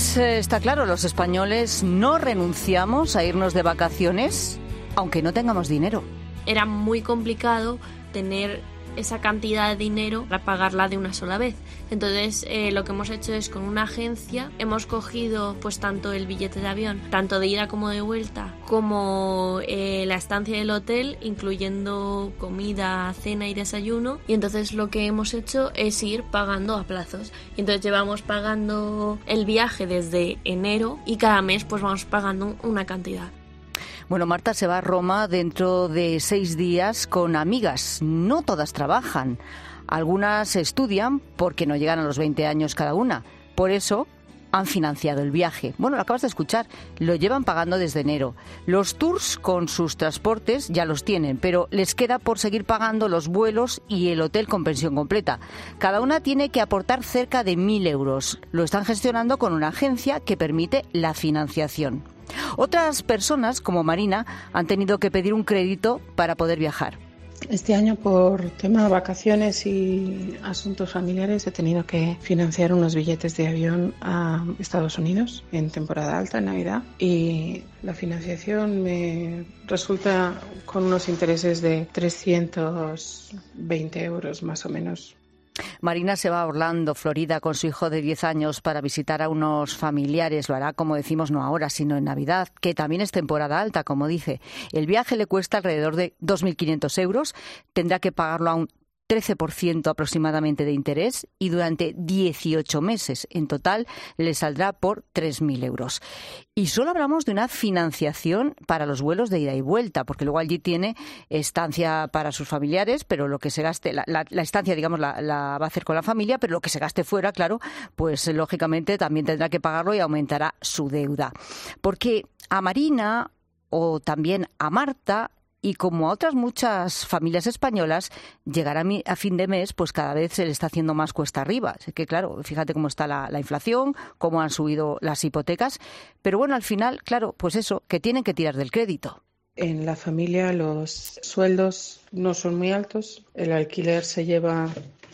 Pues está claro, los españoles no renunciamos a irnos de vacaciones aunque no tengamos dinero. Era muy complicado tener esa cantidad de dinero para pagarla de una sola vez. Entonces lo que hemos hecho es, con una agencia, hemos cogido pues tanto el billete de avión, tanto de ida como de vuelta, como la estancia del hotel, incluyendo comida, cena y desayuno. Y entonces lo que hemos hecho es ir pagando a plazos. Y entonces llevamos pagando el viaje desde enero y cada mes pues vamos pagando una cantidad. Bueno, Marta se va a Roma dentro de 6 días con amigas. No todas trabajan. Algunas estudian porque no llegan a los 20 años cada una. Por eso han financiado el viaje. Bueno, lo acabas de escuchar. Lo llevan pagando desde enero. Los tours con sus transportes ya los tienen, pero les queda por seguir pagando los vuelos y el hotel con pensión completa. Cada una tiene que aportar cerca de 1.000 euros. Lo están gestionando con una agencia que permite la financiación. Otras personas, como Marina, han tenido que pedir un crédito para poder viajar. Este año, por tema de vacaciones y asuntos familiares, he tenido que financiar unos billetes de avión a Estados Unidos en temporada alta, en Navidad. Y la financiación me resulta con unos intereses de 320 euros más o menos. Marina se va a Orlando, Florida, con su hijo de 10 años para visitar a unos familiares. Lo hará, como decimos, no ahora, sino en Navidad, que también es temporada alta, como dice. El viaje le cuesta alrededor de 2.500 euros. Tendrá que pagarlo a un 13% aproximadamente de interés y durante 18 meses. En total le saldrá por 3.000 euros. Y solo hablamos de una financiación para los vuelos de ida y vuelta, porque luego allí tiene estancia para sus familiares, pero lo que se gaste, la estancia, digamos, la va a hacer con la familia, pero lo que se gaste fuera, claro, pues lógicamente también tendrá que pagarlo y aumentará su deuda. Porque a Marina o también a Marta, y como a otras muchas familias españolas, llegar a fin de mes, pues cada vez se le está haciendo más cuesta arriba. Es que, claro, fíjate cómo está la inflación, cómo han subido las hipotecas. Pero bueno, al final, claro, pues eso, que tienen que tirar del crédito. En la familia los sueldos no son muy altos. El alquiler se lleva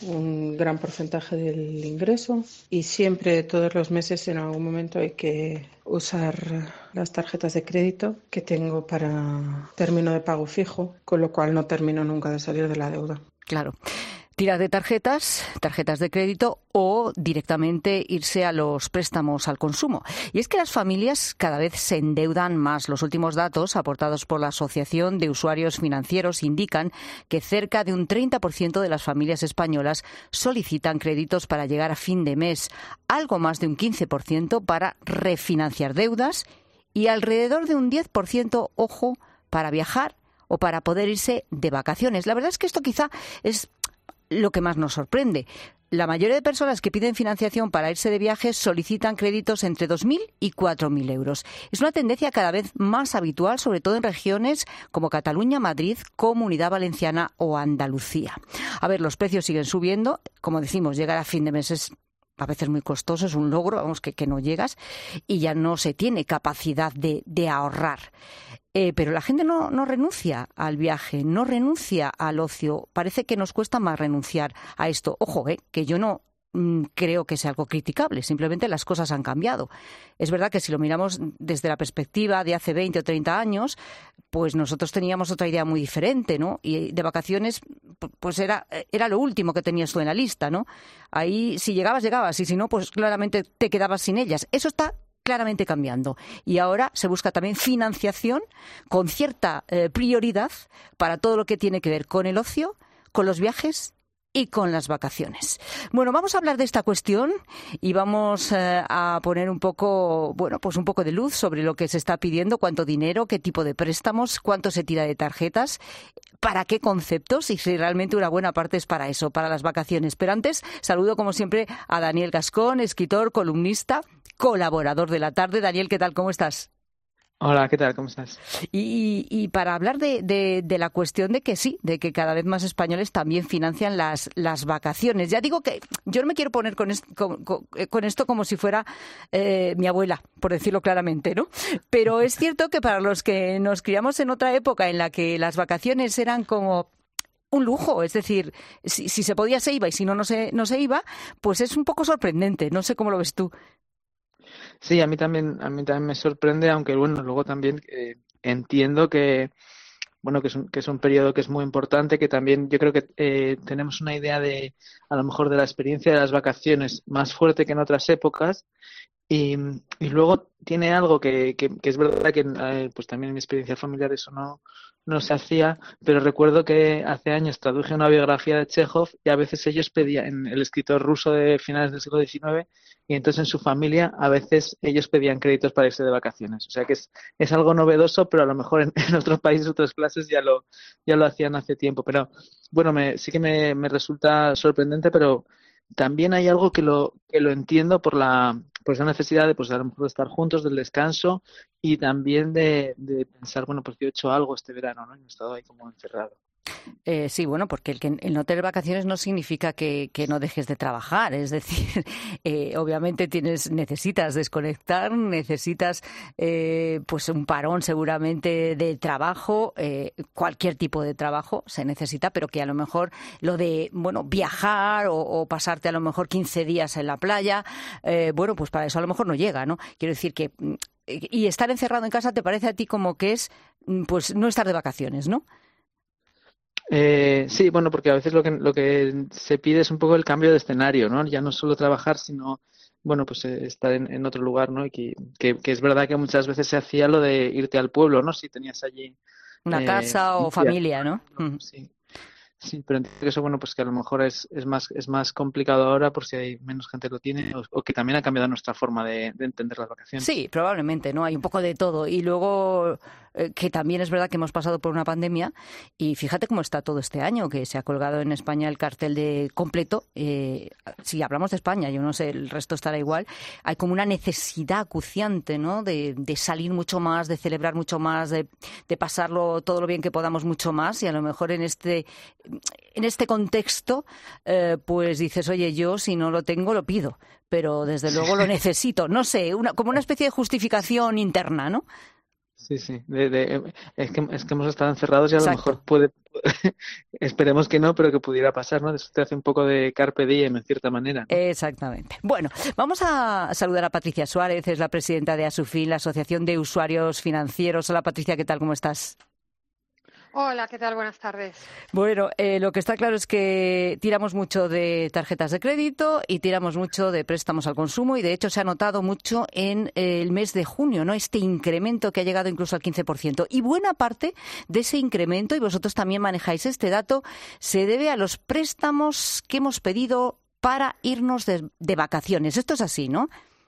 un gran porcentaje del ingreso y siempre, todos los meses, en algún momento hay que usar las tarjetas de crédito que tengo para término de pago fijo, con lo cual no termino nunca de salir de la deuda. Claro. Tirar de tarjetas de crédito o directamente irse a los préstamos al consumo. Y es que las familias cada vez se endeudan más. Los últimos datos aportados por la Asociación de Usuarios Financieros indican que cerca de un 30% de las familias españolas solicitan créditos para llegar a fin de mes, algo más de un 15% para refinanciar deudas y alrededor de un 10%, ojo, para viajar o para poder irse de vacaciones. La verdad es que esto quizá es lo que más nos sorprende. La mayoría de personas que piden financiación para irse de viajes solicitan créditos entre 2.000 y 4.000 euros. Es una tendencia cada vez más habitual, sobre todo en regiones como Cataluña, Madrid, Comunidad Valenciana o Andalucía. A ver, los precios siguen subiendo. Como decimos, llegar a fin de mes es a veces muy costoso, es un logro, vamos, que no llegas y ya no se tiene capacidad de ahorrar. Pero la gente no renuncia al viaje, no renuncia al ocio. Parece que nos cuesta más renunciar a esto. Ojo, que yo no creo que sea algo criticable, simplemente las cosas han cambiado. Es verdad que si lo miramos desde la perspectiva de hace 20 o 30 años, pues nosotros teníamos otra idea muy diferente, ¿no? Y de vacaciones, pues era lo último que tenías tú en la lista, ¿no? Ahí, si llegabas, y si no, pues claramente te quedabas sin ellas. Eso está claramente cambiando. Y ahora se busca también financiación con cierta prioridad para todo lo que tiene que ver con el ocio, con los viajes y con las vacaciones. Bueno, vamos a hablar de esta cuestión y vamos a poner un poco de luz sobre lo que se está pidiendo, cuánto dinero, qué tipo de préstamos, cuánto se tira de tarjetas, para qué conceptos y si realmente una buena parte es para eso, para las vacaciones. Pero antes, saludo como siempre a Daniel Gascón, escritor, columnista, colaborador de La Tarde. Daniel, ¿qué tal? ¿Cómo estás? Hola, ¿qué tal? ¿Cómo estás? Y para hablar de la cuestión de que sí, de que cada vez más españoles también financian las vacaciones. Ya digo que yo no me quiero poner con esto como si fuera mi abuela, por decirlo claramente, ¿no? Pero es cierto que para los que nos criamos en otra época en la que las vacaciones eran como un lujo, es decir, si se podía se iba y si no se iba, pues es un poco sorprendente. No sé cómo lo ves tú. Sí, a mí también me sorprende, aunque bueno, luego también entiendo que bueno, que es un periodo que es muy importante, que también yo creo que tenemos una idea a lo mejor de la experiencia de las vacaciones más fuerte que en otras épocas. Y luego tiene algo que es verdad que pues también en mi experiencia familiar eso no se hacía, pero recuerdo que hace años traduje una biografía de Chekhov y a veces ellos pedían, el escritor ruso de finales del siglo XIX, y entonces en su familia a veces ellos pedían créditos para irse de vacaciones. O sea que es algo novedoso, pero a lo mejor en otros países, otras clases ya lo hacían hace tiempo. Pero bueno, sí que me resulta sorprendente, pero también hay algo que lo entiendo por esa necesidad de, pues, a lo mejor de estar juntos, del descanso y también de pensar, bueno, pues yo he hecho algo este verano, ¿no? Y me he estado ahí como encerrado. Sí, bueno, porque el no tener vacaciones no significa que no dejes de trabajar. Es decir, obviamente necesitas desconectar, necesitas pues un parón seguramente de trabajo, cualquier tipo de trabajo se necesita, pero que a lo mejor lo de, bueno, viajar o pasarte a lo mejor 15 días en la playa, bueno, pues para eso a lo mejor no llega, ¿no? Quiero decir que y estar encerrado en casa te parece a ti como que es, pues no estar de vacaciones, ¿no? Sí, bueno, porque a veces lo que se pide es un poco el cambio de escenario, ¿no? Ya no solo trabajar, sino, bueno, pues estar en otro lugar, ¿no? Y que es verdad que muchas veces se hacía lo de irte al pueblo, ¿no? Si tenías allí Una casa o familia, familia, ¿no? sí. Sí, pero entiendo que eso, bueno, pues que a lo mejor es más complicado ahora por si hay menos gente que lo tiene o que también ha cambiado nuestra forma de entender las vacaciones. Sí, probablemente, ¿no? Hay un poco de todo. Y luego, que también es verdad que hemos pasado por una pandemia y fíjate cómo está todo este año, que se ha colgado en España el cartel de completo. Si hablamos de España, yo no sé, el resto estará igual. Hay como una necesidad acuciante, ¿no? De salir mucho más, de celebrar mucho más, de pasarlo todo lo bien que podamos mucho más. Y a lo mejor en este contexto, pues dices, oye, yo si no lo tengo, lo pido. Pero desde luego lo necesito. No sé, como una especie de justificación interna, ¿no? Sí, sí. Es que hemos estado encerrados y a lo Exacto. mejor esperemos que no, pero que pudiera pasar, ¿no? Eso te hace un poco de carpe diem, en cierta manera, ¿no? Exactamente. Bueno, vamos a saludar a Patricia Suárez, es la presidenta de Asufin, la Asociación de Usuarios Financieros. Hola Patricia, ¿qué tal? ¿Cómo estás? Hola, ¿qué tal? Buenas tardes. Bueno, lo que está claro es que tiramos mucho de tarjetas de crédito y tiramos mucho de préstamos al consumo y de hecho se ha notado mucho en el mes de junio, ¿no? Este incremento que ha llegado incluso al 15%. Y buena parte de ese incremento, y vosotros también manejáis este dato, se debe a los préstamos que hemos pedido para irnos de vacaciones. Esto es así, ¿no?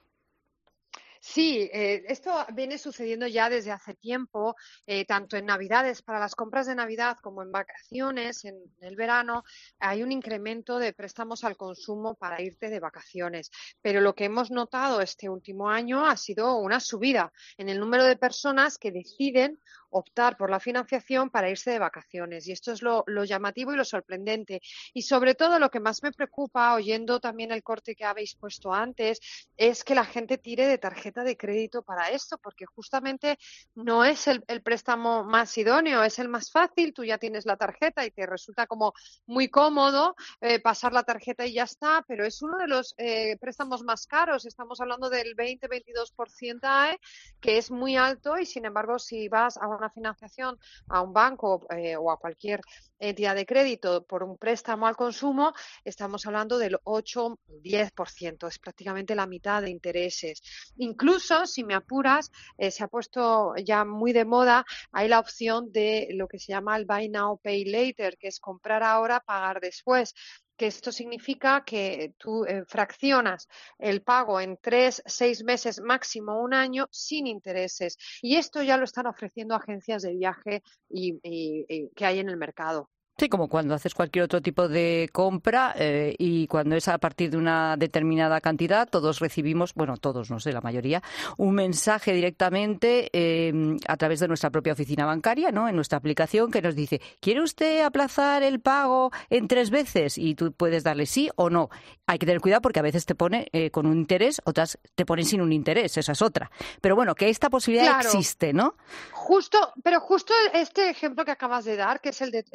Sí, esto viene sucediendo ya desde hace tiempo, tanto en Navidades, para las compras de Navidad, como en vacaciones, en el verano, hay un incremento de préstamos al consumo para irte de vacaciones. Pero lo que hemos notado este último año ha sido una subida en el número de personas que deciden optar por la financiación para irse de vacaciones. Y esto es lo llamativo y lo sorprendente. Y sobre todo lo que más me preocupa, oyendo también el corte que habéis puesto antes, es que la gente tire de tarjeta de crédito para esto, porque justamente no es el préstamo más idóneo, es el más fácil. Tú ya tienes la tarjeta y te resulta como muy cómodo pasar la tarjeta y ya está, pero es uno de los préstamos más caros. Estamos hablando del 20-22%, que es muy alto y, sin embargo, si vas a una financiación a un banco o a cualquier entidad de crédito por un préstamo al consumo, estamos hablando del 8-10%, es prácticamente la mitad de intereses. Incluso, si me apuras, se ha puesto ya muy de moda, hay la opción de lo que se llama el Buy Now, Pay Later, que es comprar ahora, pagar después. Que esto significa que tú fraccionas el pago en 3, 6 meses, máximo un año, sin intereses. Y esto ya lo están ofreciendo agencias de viaje y que hay en el mercado. Sí, como cuando haces cualquier otro tipo de compra y cuando es a partir de una determinada cantidad, todos recibimos, bueno, todos, no sé, la mayoría, un mensaje directamente a través de nuestra propia oficina bancaria, ¿no? En nuestra aplicación que nos dice, ¿quiere usted aplazar el pago en 3 veces? Y tú puedes darle sí o no. Hay que tener cuidado porque a veces te pone con un interés, otras te ponen sin un interés, esa es otra. Pero bueno, que esta posibilidad Claro. existe, ¿no? Pero justo este ejemplo que acabas de dar, que es el de tu tarjeta,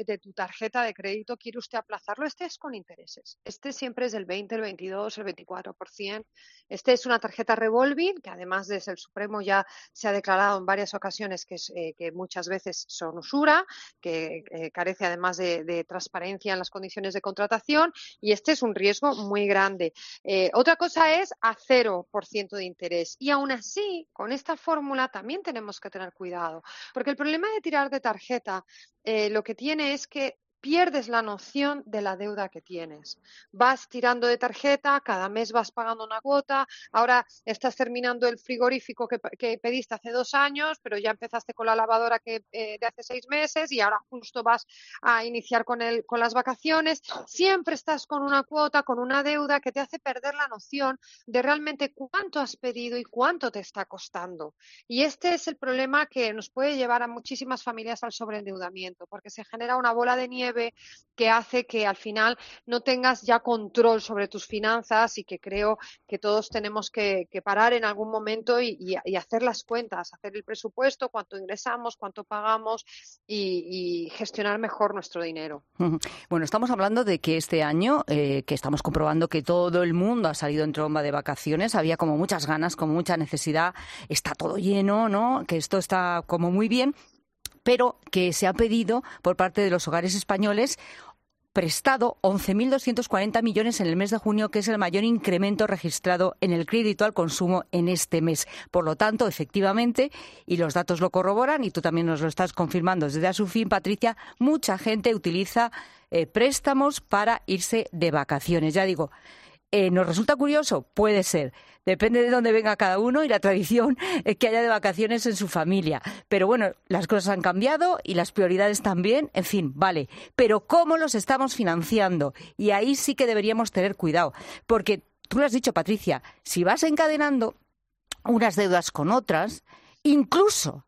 tarjeta de crédito, quiere usted aplazarlo, este es con intereses. Este siempre es del 20, el 22, el 24%. Este es una tarjeta revolving, que además desde el Supremo ya se ha declarado en varias ocasiones que muchas veces son usura, que carece además de transparencia en las condiciones de contratación, y este es un riesgo muy grande. Otra cosa es a 0% de interés, y aún así, con esta fórmula también tenemos que tener cuidado, porque el problema de tirar de tarjeta lo que tiene es que pierdes la noción de la deuda que tienes. Vas tirando de tarjeta, cada mes vas pagando una cuota, ahora estás terminando el frigorífico que pediste hace 2 años, pero ya empezaste con la lavadora de hace 6 meses y ahora justo vas a iniciar con las vacaciones. Siempre estás con una cuota, con una deuda que te hace perder la noción de realmente cuánto has pedido y cuánto te está costando. Y este es el problema que nos puede llevar a muchísimas familias al sobreendeudamiento, porque se genera una bola de nieve que hace que al final no tengas ya control sobre tus finanzas, y que creo que todos tenemos que parar en algún momento y hacer las cuentas, hacer el presupuesto, cuánto ingresamos, cuánto pagamos y gestionar mejor nuestro dinero. Bueno, estamos hablando de que este año, que estamos comprobando que todo el mundo ha salido en tromba de vacaciones, había como muchas ganas, como mucha necesidad, está todo lleno, ¿no? Que esto está como muy bien, pero que se ha pedido por parte de los hogares españoles prestado 11.240 millones en el mes de junio, que es el mayor incremento registrado en el crédito al consumo en este mes. Por lo tanto, efectivamente, y los datos lo corroboran, y tú también nos lo estás confirmando desde Asufin, Patricia, mucha gente utiliza préstamos para irse de vacaciones. Ya digo, ¿nos resulta curioso? Puede ser. Depende de dónde venga cada uno y la tradición que haya de vacaciones en su familia. Pero bueno, las cosas han cambiado y las prioridades también. En fin, vale. Pero ¿cómo los estamos financiando? Y ahí sí que deberíamos tener cuidado. Porque tú lo has dicho, Patricia, si vas encadenando unas deudas con otras, incluso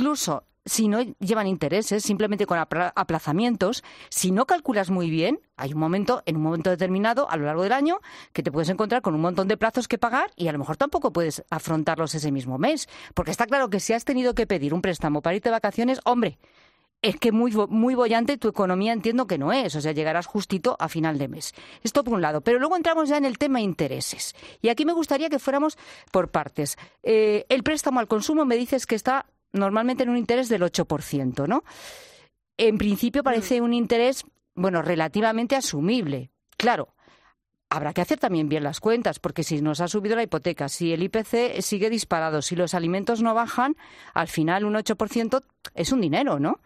si no llevan intereses, simplemente con aplazamientos, si no calculas muy bien, hay en un momento determinado a lo largo del año que te puedes encontrar con un montón de plazos que pagar y a lo mejor tampoco puedes afrontarlos ese mismo mes. Porque está claro que si has tenido que pedir un préstamo para irte de vacaciones, hombre, es que muy boyante tu economía entiendo que no es, o sea, llegarás justito a final de mes. Esto por un lado, pero luego entramos ya en el tema intereses. Y aquí me gustaría que fuéramos por partes. El préstamo al consumo me dices que está normalmente en un interés del 8%, ¿no? En principio parece un interés, bueno, relativamente asumible. Claro, habrá que hacer también bien las cuentas, porque si nos ha subido la hipoteca, si el IPC sigue disparado, si los alimentos no bajan, al final un 8% es un dinero, ¿no?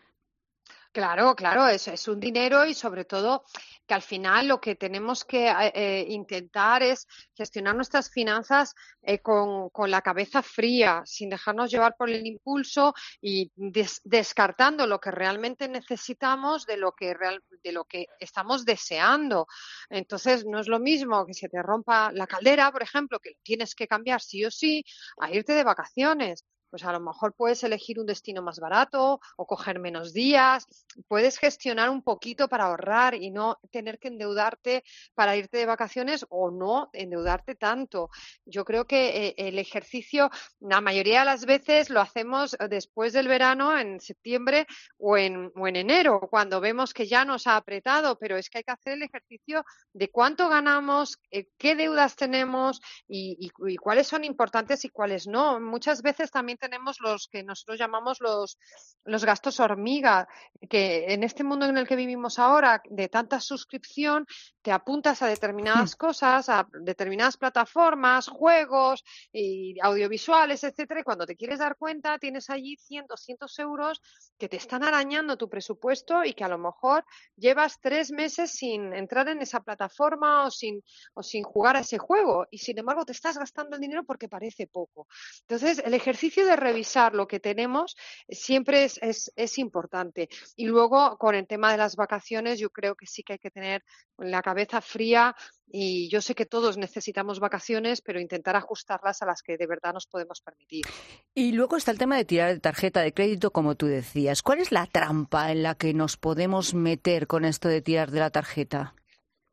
Claro, es un dinero, y sobre todo que al final lo que tenemos que intentar es gestionar nuestras finanzas con la cabeza fría, sin dejarnos llevar por el impulso y descartando lo que realmente necesitamos de lo que estamos deseando. Entonces, no es lo mismo que se te rompa la caldera, por ejemplo, que lo tienes que cambiar sí o sí, a irte de vacaciones. Pues a lo mejor puedes elegir un destino más barato o coger menos días, puedes gestionar un poquito para ahorrar y no tener que endeudarte para irte de vacaciones, o no endeudarte tanto. Yo creo que el ejercicio, la mayoría de las veces lo hacemos después del verano, en septiembre o en enero, cuando vemos que ya nos ha apretado, pero es que hay que hacer el ejercicio de cuánto ganamos, qué deudas tenemos y cuáles son importantes y cuáles no. Muchas veces también tenemos los que nosotros llamamos los gastos hormiga, que en este mundo en el que vivimos ahora, de tanta suscripción, te apuntas a determinadas cosas, a determinadas plataformas, juegos y audiovisuales, etcétera, y cuando te quieres dar cuenta tienes allí 100, 200 euros que te están arañando tu presupuesto y que a lo mejor llevas 3 meses sin entrar en esa plataforma o sin jugar a ese juego, y sin embargo te estás gastando el dinero porque parece poco. Entonces, el ejercicio de revisar lo que tenemos siempre es importante. Y luego, con el tema de las vacaciones, yo creo que sí que hay que tener la cabeza fría, y yo sé que todos necesitamos vacaciones, pero intentar ajustarlas a las que de verdad nos podemos permitir. Y luego está el tema de tirar de tarjeta de crédito, como tú decías. ¿Cuál es la trampa en la que nos podemos meter con esto de tirar de la tarjeta?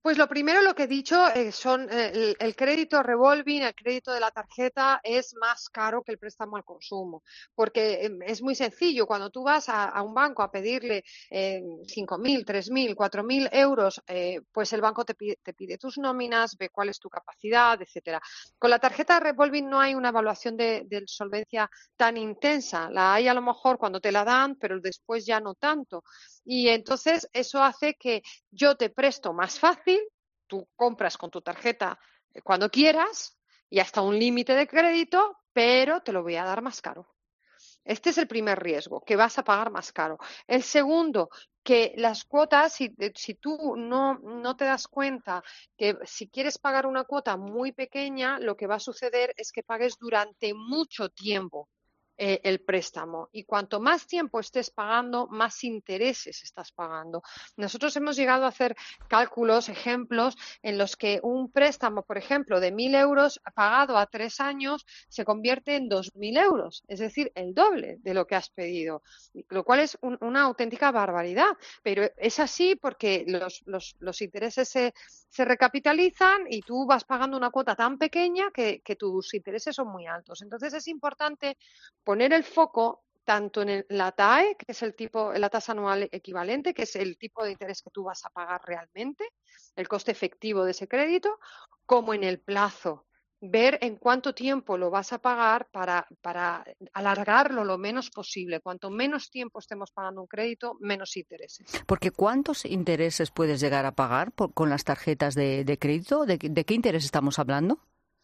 Pues lo primero, lo que he dicho, son el crédito revolving, el crédito de la tarjeta es más caro que el préstamo al consumo, porque es muy sencillo. Cuando tú vas a un banco a pedirle 5.000, 3.000, 4.000 euros, pues el banco te pide tus nóminas, ve cuál es tu capacidad, etcétera. Con la tarjeta revolving no hay una evaluación de solvencia tan intensa. La hay a lo mejor cuando te la dan, pero después ya no tanto. Y entonces eso hace que yo te presto más fácil, tú compras con tu tarjeta cuando quieras y hasta un límite de crédito, pero te lo voy a dar más caro. Este es el primer riesgo, que vas a pagar más caro. El segundo, que las cuotas, si tú no te das cuenta que si quieres pagar una cuota muy pequeña, lo que va a suceder es que pagues durante mucho tiempo el préstamo, y cuanto más tiempo estés pagando, más intereses estás pagando. Nosotros hemos llegado a hacer cálculos, ejemplos, en los que un préstamo, por ejemplo, de 1.000 euros pagado a 3 años se convierte en 2.000 euros, es decir, el doble de lo que has pedido, lo cual es una auténtica barbaridad, pero es así porque los intereses se recapitalizan y tú vas pagando una cuota tan pequeña que tus intereses son muy altos. Entonces es importante poner el foco tanto en la TAE, que es la tasa anual equivalente, que es el tipo de interés que tú vas a pagar realmente, el coste efectivo de ese crédito, como en el plazo. Ver en cuánto tiempo lo vas a pagar para alargarlo lo menos posible. Cuanto menos tiempo estemos pagando un crédito, menos intereses. Porque ¿cuántos intereses puedes llegar a pagar con las tarjetas de crédito? ¿De qué interés estamos hablando?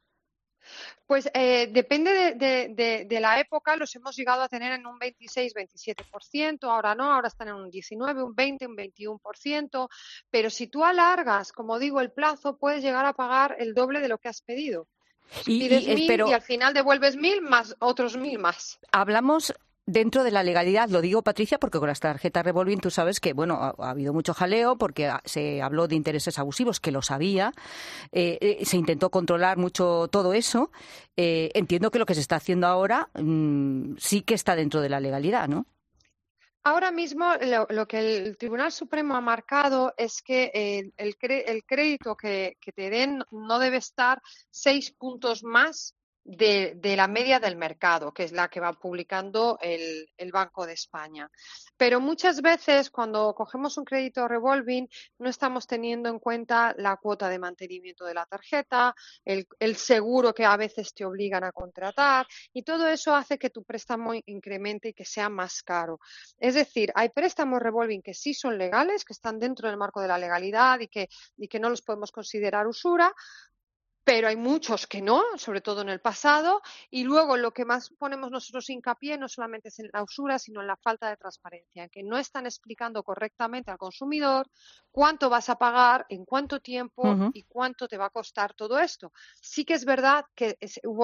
Pues depende de la época, los hemos llegado a tener en un 26-27%, ahora no, ahora están en un 19, un 20, un 21%, pero si tú alargas, como digo, el plazo, puedes llegar a pagar el doble de lo que has pedido. Pides 1.000 y al final devuelves 1.000 más otros 1.000 más. Hablamos dentro de la legalidad, lo digo, Patricia, porque con las tarjetas revolving tú sabes que, bueno, ha habido mucho jaleo porque se habló de intereses abusivos, que lo sabía, se intentó controlar mucho todo eso. Entiendo que lo que se está haciendo ahora sí que está dentro de la legalidad, ¿no? Ahora mismo lo que el Tribunal Supremo ha marcado es que el crédito que te den no debe estar 6 puntos más de la media del mercado, que es la que va publicando el Banco de España. Pero muchas veces cuando cogemos un crédito revolving no estamos teniendo en cuenta la cuota de mantenimiento de la tarjeta, el seguro que a veces te obligan a contratar, y todo eso hace que tu préstamo incremente y que sea más caro. Es decir, hay préstamos revolving que sí son legales, que están dentro del marco de la legalidad y que no los podemos considerar usura, pero hay muchos que no, sobre todo en el pasado, y luego lo que más ponemos nosotros hincapié no solamente es en la usura, sino en la falta de transparencia, en que no están explicando correctamente al consumidor cuánto vas a pagar, en cuánto tiempo y cuánto te va a costar todo esto. Sí que es verdad que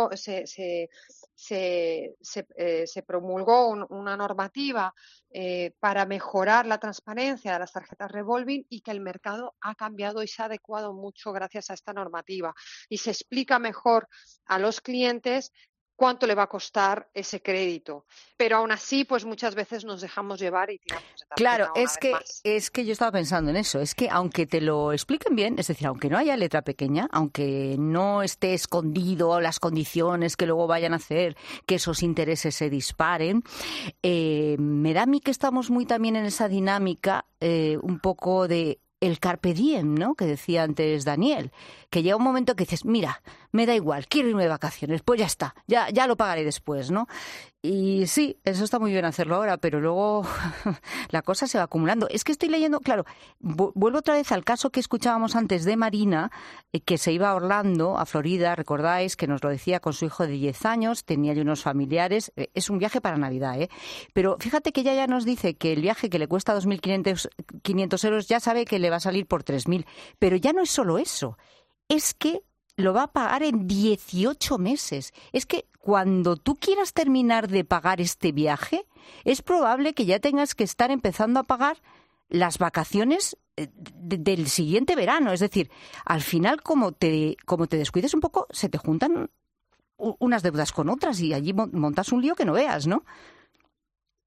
se promulgó una normativa para mejorar la transparencia de las tarjetas revolving y que el mercado ha cambiado y se ha adecuado mucho gracias a esta normativa. Y se explica mejor a los clientes cuánto le va a costar ese crédito. Pero aún así, pues muchas veces nos dejamos llevar y tiramos de tarjeta. Claro, es que yo estaba pensando en eso. Es que aunque te lo expliquen bien, es decir, aunque no haya letra pequeña, aunque no esté escondido las condiciones que luego vayan a hacer que esos intereses se disparen, me da a mí que estamos muy también en esa dinámica un poco de el carpe diem, ¿no?, que decía antes Daniel, que llega un momento que dices, mira, me da igual, quiero irme de vacaciones, pues ya está, ya lo pagaré después, ¿no? Y sí, eso está muy bien hacerlo ahora, pero luego la cosa se va acumulando. Es que estoy leyendo, claro, vuelvo otra vez al caso que escuchábamos antes de Marina, que se iba a Orlando, a Florida, recordáis que nos lo decía con su hijo de 10 años, tenía allí unos familiares, es un viaje para Navidad, pero fíjate que ella ya nos dice que el viaje que le cuesta 2.500 euros ya sabe que le va a salir por 3.000, pero ya no es solo eso, es que lo va a pagar en 18 meses. Es que cuando tú quieras terminar de pagar este viaje, es probable que ya tengas que estar empezando a pagar las vacaciones del siguiente verano. Es decir, al final, como te descuides un poco, se te juntan unas deudas con otras y allí montas un lío que no veas, ¿no?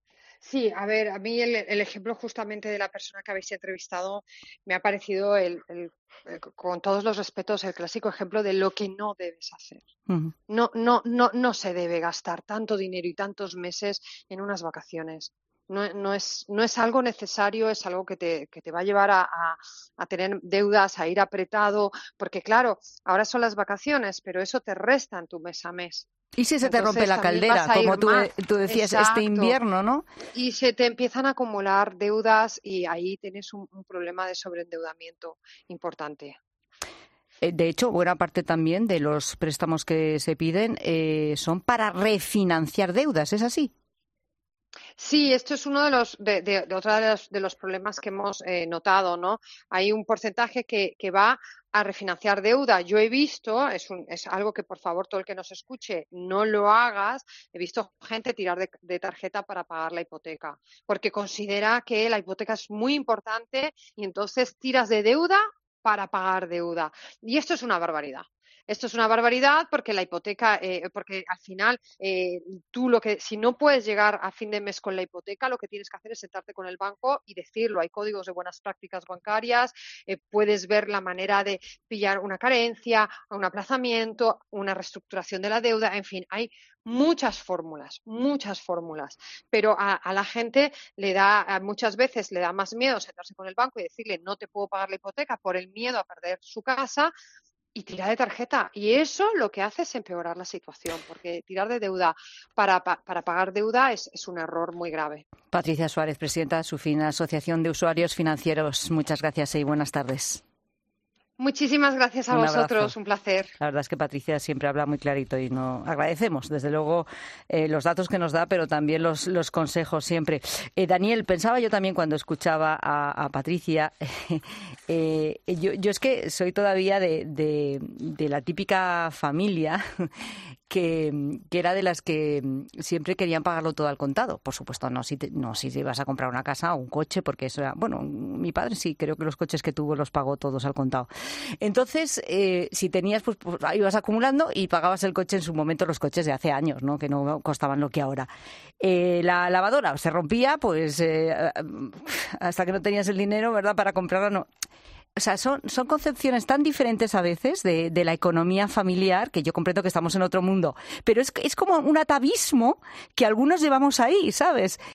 Sí, a ver, a mí el ejemplo justamente de la persona que habéis entrevistado me ha parecido, con todos los respetos, el clásico ejemplo de lo que no debes hacer. Ujú. No se debe gastar tanto dinero y tantos meses en unas vacaciones. No es algo necesario, es algo que te va a llevar a tener deudas, a ir apretado, porque claro, ahora son las vacaciones, pero eso te resta en tu mes a mes. ¿Y si se te rompe Entonces la también vas caldera, a como ir más. tú decías, este Exacto. invierno, ¿no? Y se te empiezan a acumular deudas y ahí tienes un problema de sobreendeudamiento importante. De hecho, buena parte también de los préstamos que se piden son para refinanciar deudas, ¿es así? Sí, esto es uno de los problemas que hemos notado, ¿no? Hay un porcentaje que va a refinanciar deuda. Yo he visto, es algo que por favor todo el que nos escuche no lo hagas, he visto gente tirar de tarjeta para pagar la hipoteca, porque considera que la hipoteca es muy importante y entonces tiras de deuda para pagar deuda. Y esto es una barbaridad. Esto es una barbaridad porque la hipoteca, porque al final si no puedes llegar a fin de mes con la hipoteca, lo que tienes que hacer es sentarte con el banco y decirlo. Hay códigos de buenas prácticas bancarias, puedes ver la manera de pillar una carencia, un aplazamiento, una reestructuración de la deuda, en fin, hay muchas fórmulas, pero a la gente muchas veces le da más miedo sentarse con el banco y decirle no te puedo pagar la hipoteca por el miedo a perder su casa y tirar de tarjeta. Y eso lo que hace es empeorar la situación, porque tirar de deuda para pagar deuda es un error muy grave. Patricia Suárez, presidenta de SUFIN, Asociación de Usuarios Financieros. Muchas gracias y buenas tardes. Muchísimas gracias a vosotros, un placer. La verdad es que Patricia siempre habla muy clarito y agradecemos, desde luego, los datos que nos da, pero también los consejos siempre. Daniel, pensaba yo también cuando escuchaba a Patricia, yo es que soy todavía de la típica familia que era de las que siempre querían pagarlo todo al contado. Por supuesto, no si ibas a comprar una casa o un coche, porque eso era, bueno, mi padre sí, creo que los coches que tuvo los pagó todos al contado. Entonces, si tenías, pues ibas acumulando y pagabas el coche en su momento, los coches de hace años, ¿no? Que no costaban lo que ahora. La lavadora se rompía, pues hasta que no tenías el dinero, ¿verdad?, para comprarla, no. O sea, son concepciones tan diferentes a veces de la economía familiar, que yo comprendo que estamos en otro mundo, pero es como un atavismo que algunos llevamos ahí, ¿sabes?